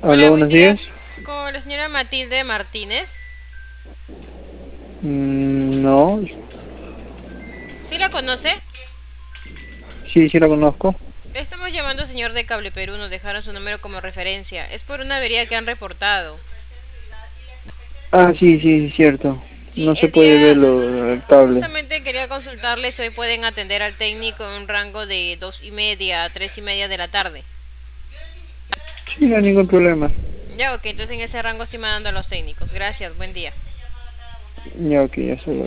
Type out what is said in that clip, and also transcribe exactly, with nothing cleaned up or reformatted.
Hola, Aló, buen buenos día. días. Con la señora Matilde Martínez. Mm, no, ¿Sí la conoce? sí, sí la conozco. Le estamos llamando señor de Cable Perú, nos dejaron su número como referencia. Es por una avería que han reportado. Ah, sí, sí, cierto. Sí, No se el puede ver día... lo, el cable. Justamente quería consultarle si hoy pueden atender al técnico en un rango de dos y media a tres y media de la tarde. Sí, no hay ningún problema. Ya, ok, entonces en ese rango estoy mandando a los técnicos. Gracias, buen día. Ya, ok, ya se lo